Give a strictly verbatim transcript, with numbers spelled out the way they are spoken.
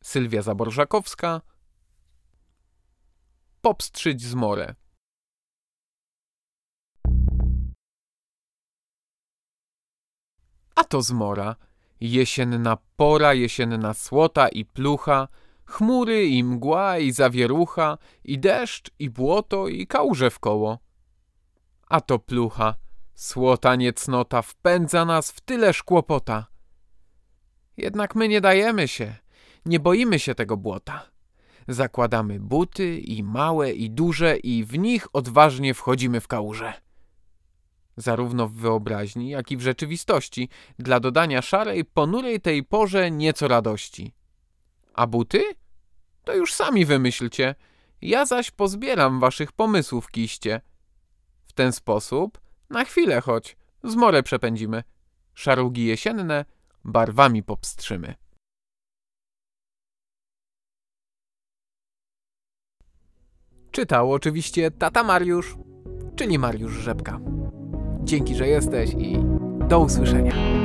Sylwia Zaborzakowska. Popstrzyć zmorę. A to zmora, jesienna pora, jesienna słota i plucha, chmury i mgła i zawierucha, i deszcz, i błoto, i kałuże wkoło. A to plucha, słota niecnota, wpędza nas w tyleż kłopota. Jednak my nie dajemy się, nie boimy się tego błota. Zakładamy buty i małe i duże i w nich odważnie wchodzimy w kałuże. Zarówno w wyobraźni, jak i w rzeczywistości, dla dodania szarej, ponurej tej porze nieco radości. A buty? To już sami wymyślcie, ja zaś pozbieram waszych pomysłów kiście. W ten sposób, na chwilę choć, zmorę przepędzimy, szarugi jesienne barwami popstrzymy. Czytał oczywiście tata Mariusz, czyli Mariusz Rzepka. Dzięki, że jesteś i do usłyszenia.